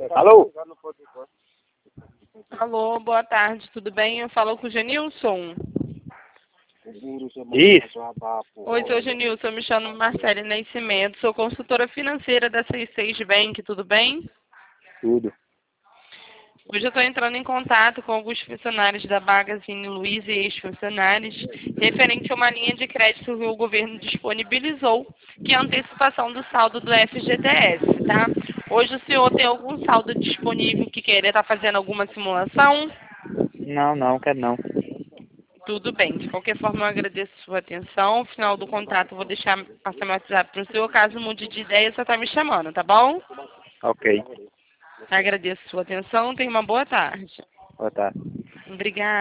Alô? Alô, boa tarde, tudo bem? Eu falo com o Genilson. Isso. Oi, seu Genilson, eu me chamo Marcele Nascimento, sou consultora financeira da 66 Bank, tudo bem? Tudo. Hoje eu estou entrando em contato com alguns funcionários da Magazine Luiza e ex-funcionários, referente a uma linha de crédito que o governo disponibilizou, que é a antecipação do saldo do FGTS, tá? Hoje o senhor tem algum saldo disponível que queira estar fazendo alguma simulação? Não, quero não. Tudo bem. De qualquer forma, eu agradeço a sua atenção. No final do contrato, eu vou passar meu WhatsApp para o senhor. Caso mude de ideia, você está me chamando, tá bom? Ok. Agradeço a sua atenção. Tenha uma boa tarde. Boa tarde. Obrigada.